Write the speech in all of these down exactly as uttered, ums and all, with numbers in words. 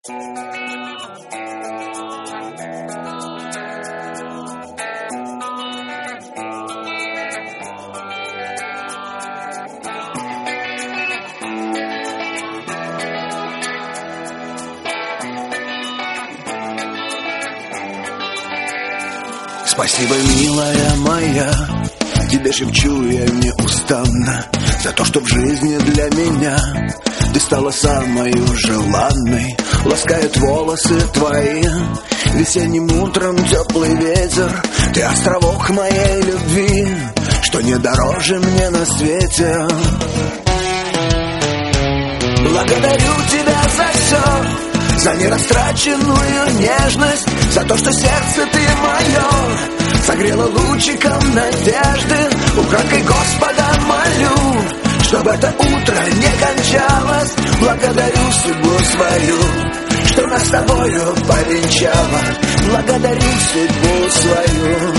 Спасибо, милая моя, тебе шепчу я неустанно, за то, что в жизни для меня ты стала самой желанной. Ласкают волосы твои весенним утром теплый ветер. Ты островок моей любви, что не дороже мне на свете. Благодарю тебя за все, за нерастраченную нежность, за то, что сердце ты мое согрело лучиком надежды. Украдкой Господа молю, чтобы это утро не кончалось. Благодарю судьбу свою, что нас с тобою повенчала. Благодарю судьбу свою.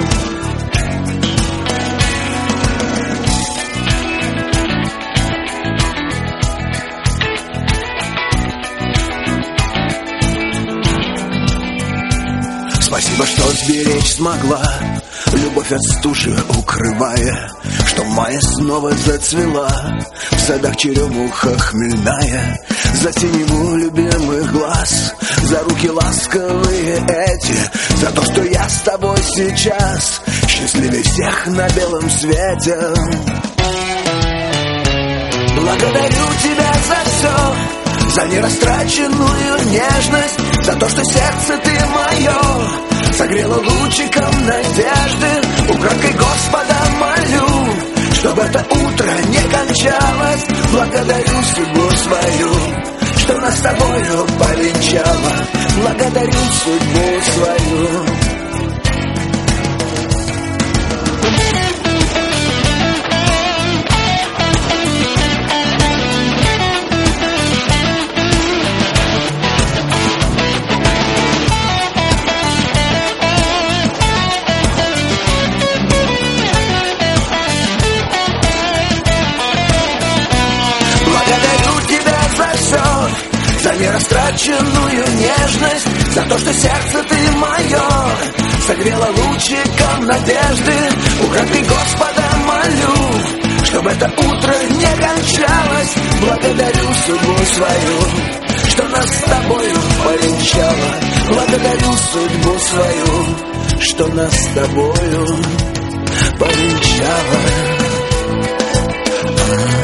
Спасибо, что сберечь смогла любовь от стужи укрывая, что мая снова зацвела в садах черемуха хмельная. За синеву любимых глаз, за руки ласковые эти, за то, что я с тобой сейчас счастливее всех на белом свете. Благодарю тебя за все, за нерастраченную нежность, за то, что сердце ты мое согрело лучиком надежды. Украдкой Господа молю, чтобы это утро не кончалось. Благодарю судьбу свою, что нас с тобою повенчала. Благодарю судьбу свою. За нерастраченную нежность, за то, что сердце ты мое согрело лучиком надежды. Украдкой Господа молю, чтобы это утро не кончалось. Благодарю судьбу свою, что нас с тобою повенчала. Благодарю судьбу свою, что нас с тобою повенчала.